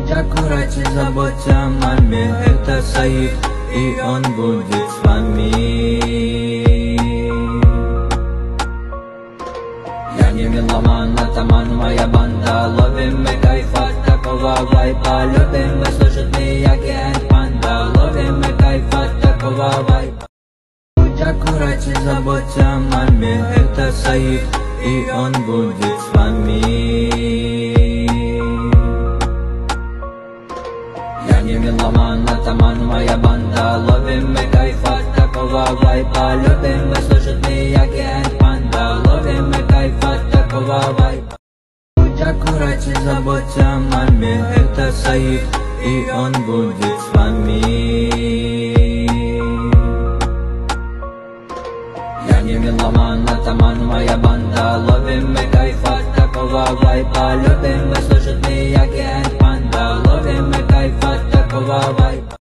Будь аккуратен, заботься о маме, это Саид, и он будет с вами. Я не меломан, атаман, моя банда. Ловим мы кайф от такого вайпа. Любим мы слушать Мияги и Панда. Ловим мы кайф от такого вайпа. Будь аккуратен, заботься о маме, это Саид, и он будет с вами. Я не меломан, атаман, моя банда. Ловим мы кайф от такого вайпа. Любим мы слушать Мияги и Панда. Ловим мы кайф от такого вайпа. Будь аккуратен, заботься о маме, это Саид, и он будет с вами. Я не меломан, атаман, моя банда. Ловим мы кайф от такого вайпа. Любим мы слушать Мияги и Панда. Ловим мы кайф от такого вайпа.